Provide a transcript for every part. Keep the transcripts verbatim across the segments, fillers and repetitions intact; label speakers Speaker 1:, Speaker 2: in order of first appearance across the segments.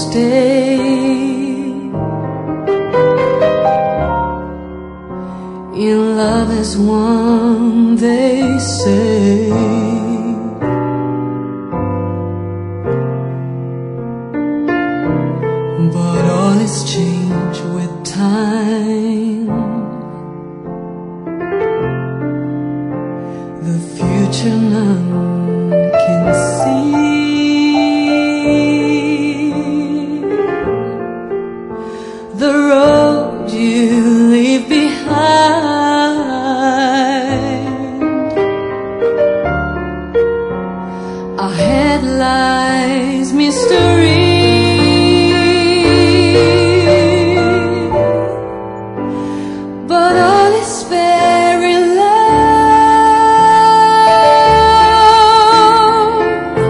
Speaker 1: stay. In love there's one, they say, but all is changed with time. The future none can see. The road you leave behind, ahead lies mystery. But all is fair in love.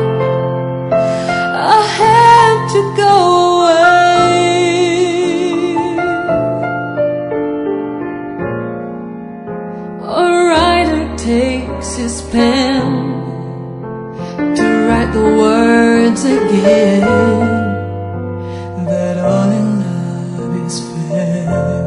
Speaker 1: I had to go away. A writer takes his pen to write the words again, that all in love is fair.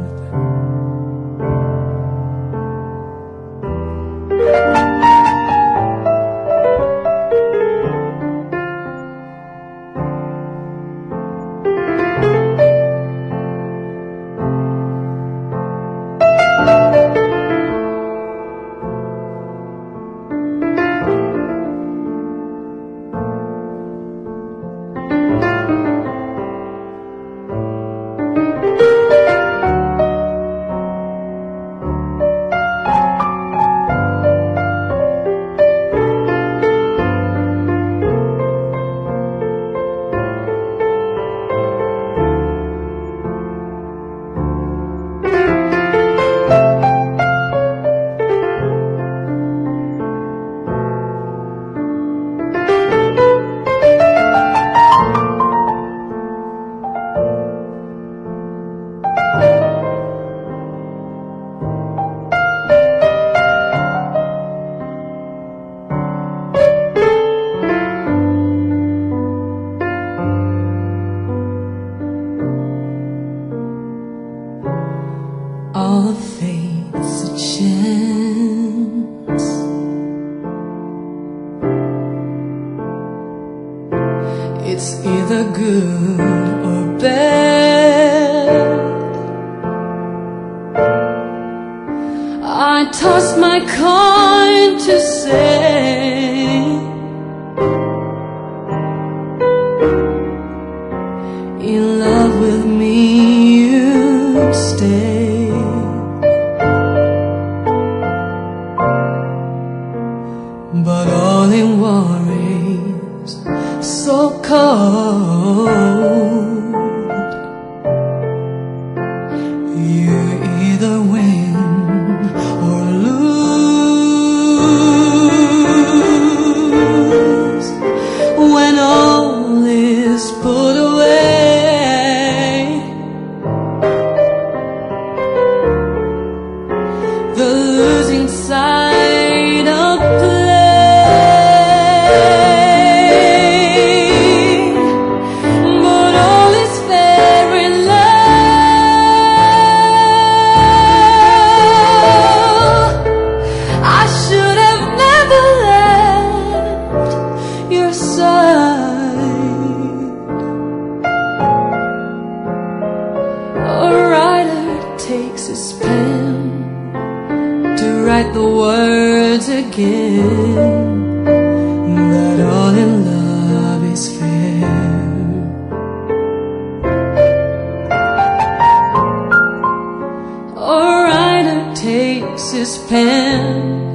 Speaker 1: All fate's a chance. It's either good or bad. I toss my coin to say, in love with me you'd stay. But all in worries so cold. You either win or lose. When all is put away, the losing side of play. Takes his pen to write the words again, that all in love is fair. A writer takes his pen